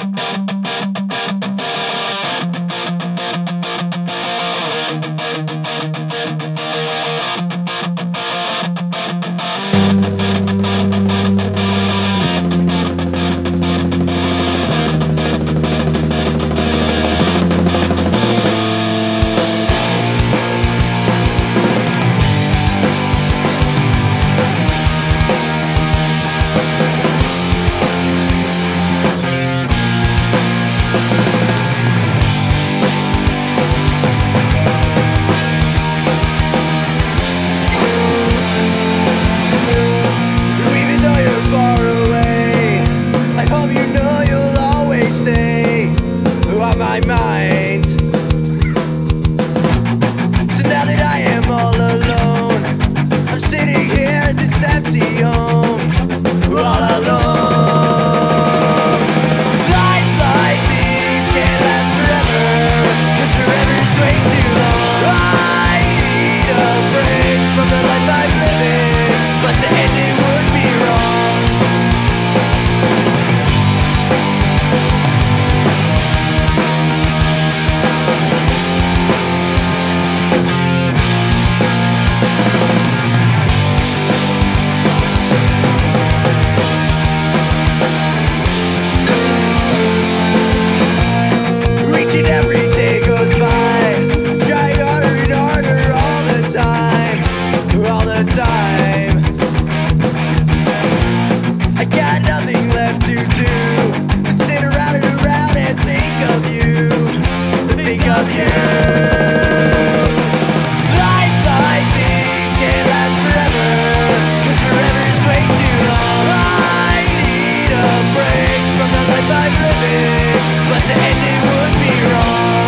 My mind. So now that I am all alone, I'm sitting here at this empty home, all alone. Life like these can't last forever, 'cause forever's way too long. I need a break from the life I'm living, but to end it would be wrong. Every day goes by, trying harder and harder all the time, all the time. I got nothing left to do but sit around and think of you, think of you. Life like these can't last forever, 'cause forever's way too long. I need a break from the life I'm living, but to end it would be wrong.